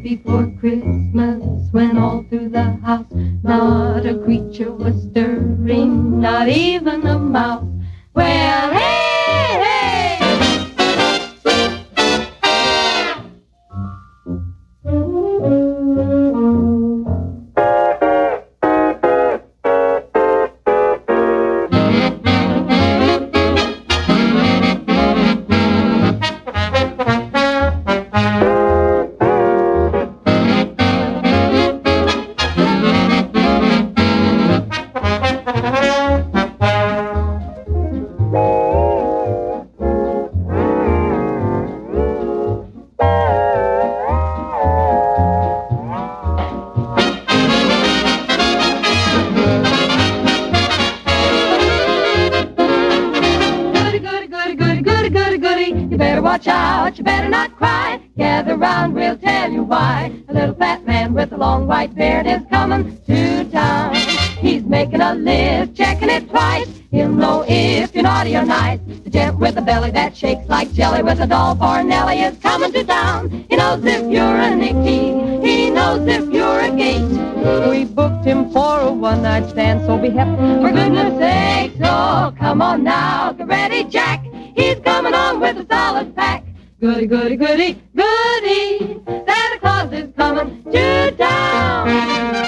before Christmas, when all through the house not a creature was stirring, not even a mouse. Well, hey, hey! You better watch out, you better not cry. Gather round, we'll tell you why. A little fat man with a long white beard is coming to town. He's making a list, checking it twice. He'll know if you're naughty or nice. The gent with a belly that shakes like jelly with a doll for Nellie is coming to town. He knows if you're a Nicky, he knows if you're a gate. We booked him for a one-night stand, so be happy. For goodness sake, so come on now, get ready, Jack. He's coming on with a solid pack. Goody, goody, goody, goody, Santa Claus is coming to town.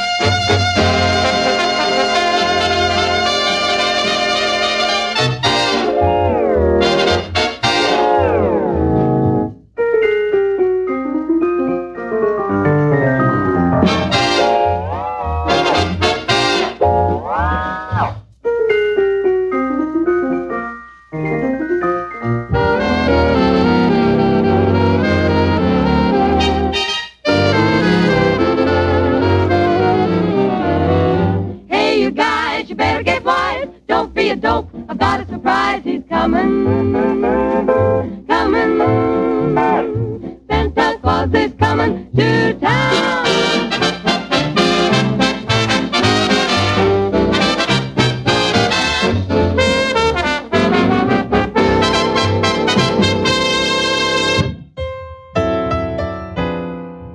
You better get wise, don't be a dope. I've got a surprise, he's coming, coming. Santa Claus is coming to